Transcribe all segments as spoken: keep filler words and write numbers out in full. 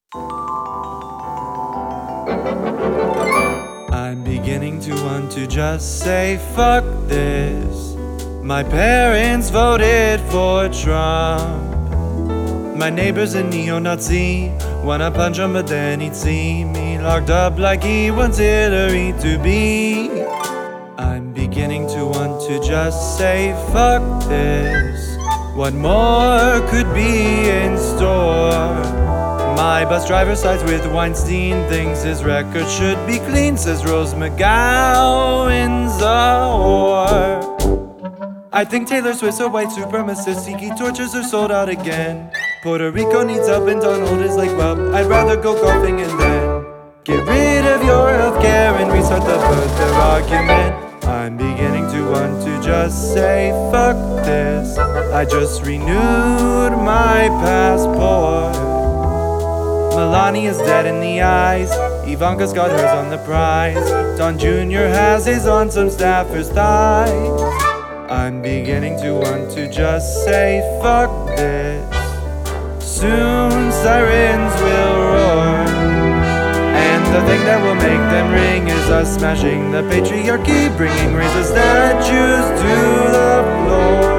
I'm beginning to want to just say fuck this. My parents voted for Trump. My neighbor's a neo-Nazi. Wanna punch him but then he'd see me locked up like he wants Hillary to be. I'm beginning to want to just say fuck this. What more could be in store? My bus driver sides with Weinstein, thinks his record should be clean, says Rose McGowan's a whore. I think Taylor Swift's a white supremacist, Tiki tortures are sold out again. Puerto Rico needs help and Donald is like, well, I'd rather go golfing and then get rid of your healthcare and restart the birther argument. I'm beginning to want to just say fuck this. I just renewed my passport. Melania's dead in the eyes, Ivanka's got hers on the prize. Don Junior has his on some staffer's thighs. I'm beginning to want to just say fuck this. Soon sirens will roar, and the thing that will make them ring is us smashing the patriarchy, bringing razor statues to the floor.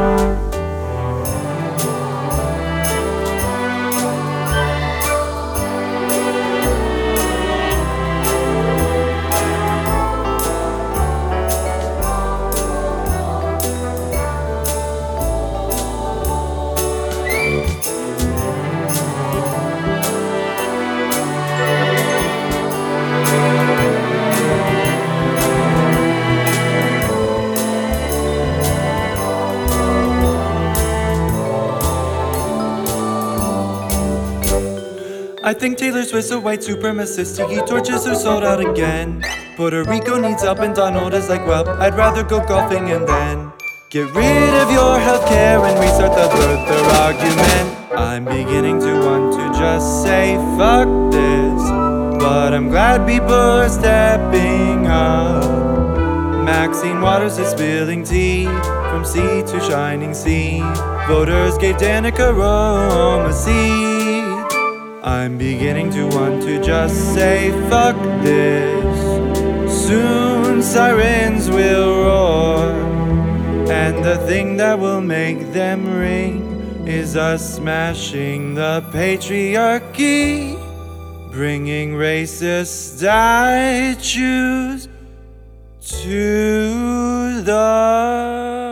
I think Taylor Swift's a white supremacist, Tiki torches are sold out again. Puerto Rico needs help and Donald is like, well, I'd rather go golfing and then get rid of your healthcare and restart the birther argument. I'm beginning to want to just say fuck this, but I'm glad people are stepping up. Maxine Waters is spilling tea from sea to shining sea. Voters gave Danica Rome a seat. I'm beginning to want to just say fuck this. Soon sirens will roar, and the thing that will make them ring is us smashing the patriarchy, bringing racist statues to the